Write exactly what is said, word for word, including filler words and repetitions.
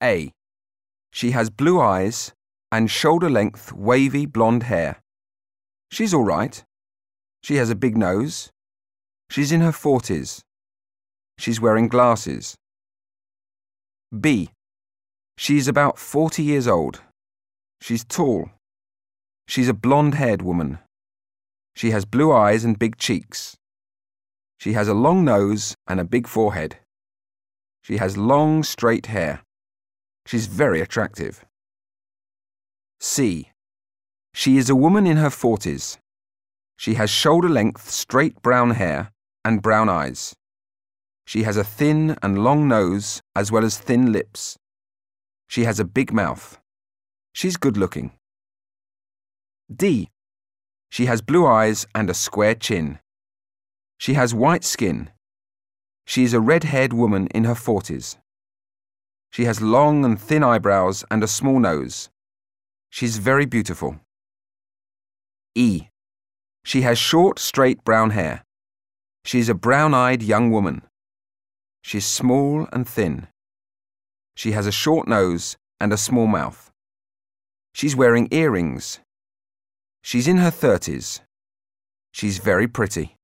A. She has blue eyes and shoulder-length wavy blonde hair. She's all right. She has a big nose. She's in her forties. She's wearing glasses. B. She's about forty years old. She's tall. She's a blonde-haired woman. She has blue eyes and big cheeks. She has a long nose and a big forehead. She has long, straight hair. She's very attractive. C. She is a woman in her forties. She has shoulder-length straight brown hair and brown eyes. She has a thin and long nose as well as thin lips. She has a big mouth. She's good-looking. D. She has blue eyes and a square chin. She has white skin. She is a red-haired woman in her forties. She has long and thin eyebrows and a small nose. She's very beautiful. E. She has short, straight brown hair. She is a brown-eyed young woman. She's small and thin. She has a short nose and a small mouth. She's wearing earrings. She's in her thirties. She's very pretty.